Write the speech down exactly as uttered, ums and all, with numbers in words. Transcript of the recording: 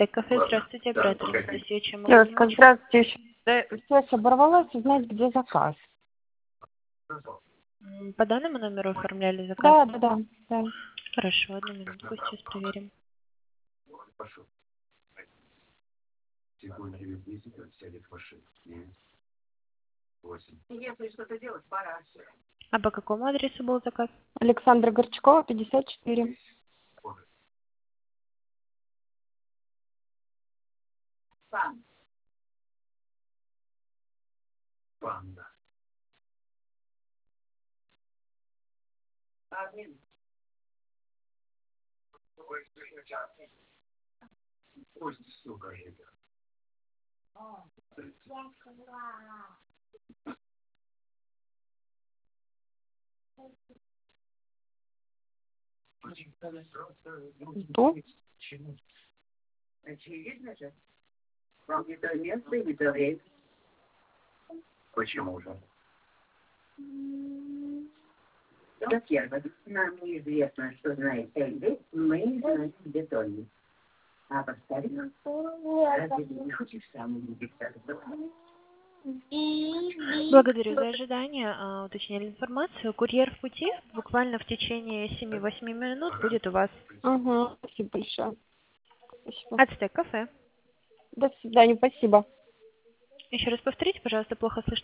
Ацтек кафе, здравствуйте, оператор Анастасия, чем могу Девушка, помочь? здравствуйте. Да, связь оборвалась, узнать, где заказ. М, По данному номеру оформляли заказ? Да, да, да, да. Хорошо, одну минутку, сейчас проверим. А по какому адресу был заказ? Александра Горчакова, пятьдесят четыре. Жду. Очевидно же. Вам не то место и не то время. Почему же? Во-первых, нам неизвестно, что знает Эльви, мы не знаем, где Тони. А поставить нам разве ты не хочешь сам увидеть, как это? Благодарю за ожидание. А, Уточнили информацию. Курьер в пути. Буквально в течение семи-восьми минут будет у вас. Угу, спасибо большое. Спасибо. Ацтек кафе. До свидания, спасибо. Еще раз повторите, пожалуйста, плохо слышно.